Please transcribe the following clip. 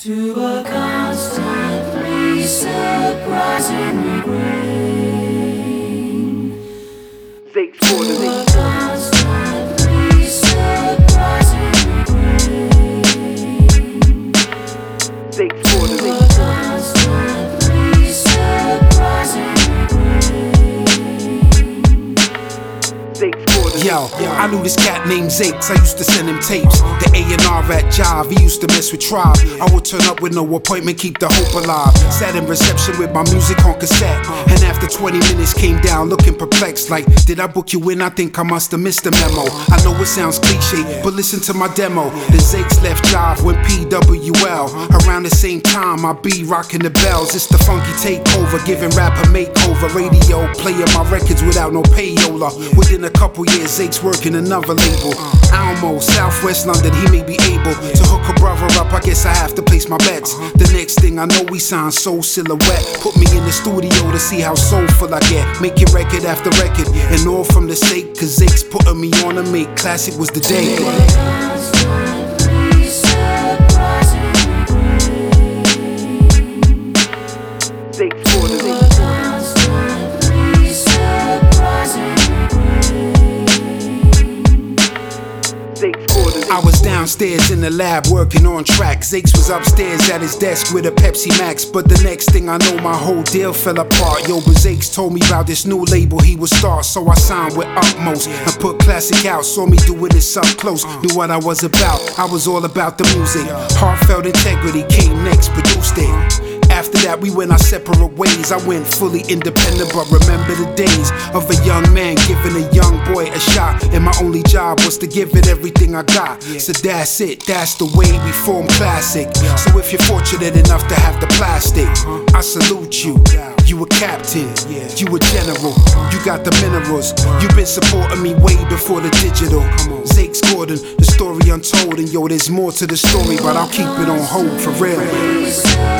To a constantly surprising refrain. Zake for the To a constantly surprising refrain. Zake for the To a constantly surprising refrain. Zake for the Yo, I knew this cat named Zakes, I used to send him tapes. The A&R at Jive, he used to mess with Tribe. I would turn up with no appointment, keep the hope alive. Sat in reception with my music on cassette. And after 20 minutes came down looking perplexed, like, did I book you in? I think I must have missed the memo. I know it sounds cliche, but listen to my demo. The Zakes left Jive when PWL. Around the same time, I be rocking the bells. It's the funky takeover, giving rap a makeover. Radio, playing my records without no payola. Within a couple years, Zakes working another label. Almo, Southwest London, he may be able to hook a brother up. I guess I have to place my bets. The next thing I know, we signed Soul Silhouette. Put me in the studio to see how soulful I get. Making record after record, and all from the sake, cause Zakes putting me on to make classic was the day. Constantly surprising refrain. Zake for the Constantly surprising refrain. Zake for the I was downstairs in the lab working on tracks. Zakes was upstairs at his desk with a Pepsi Max. But the next thing I know, my whole deal fell apart. Yo, but Zakes told me about this new label he would start. So I signed with Utmost and put Classic out. Saw me doing this up close, knew what I was about. I was all about the music. Heartfelt Integrity came next, produced it. After that, we went our separate ways. I went fully independent, but remember the days of a young man giving a young boy a shot. And my only job was to give it everything I got. So that's it, that's the way we form classic. So if you're fortunate enough to have the plastic, I salute you. You a captain, you a general, you got the minerals. You've been supporting me way before the digital. Zakes Gordon, the story untold. And yo, there's more to the story, but I'll keep it on hold for real.